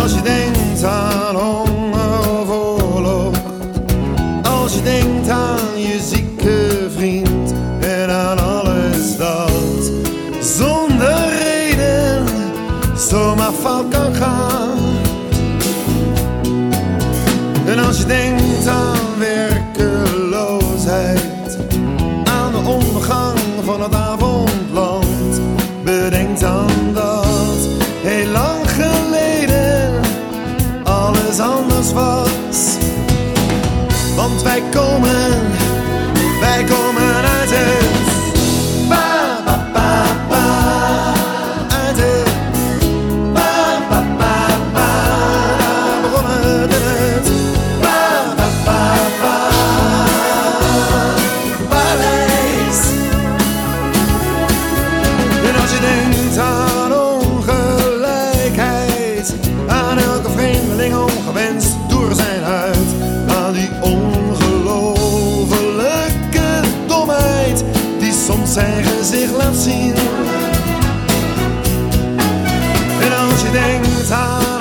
als je denkt aan honger of oorlog, als je denkt aan je zieke vriend en aan alles dat zonder reden zomaar fout kan gaan. En als je denkt aan werkeloosheid, aan de ondergang van het avondland, bedenk dan dat heel lang geleden alles anders was. Want wij komen uit het ba-ba-ba-ba, uit het ba-ba-ba-ba, daar begon het in het ba-ba-ba-ba, paleis. En als je denkt aan ongelijkheid, aan elke vreemdeling ongewenst door zijn huid, aan die ongelofelijke domheid die soms zijn gezicht laat zien. En als je denkt aan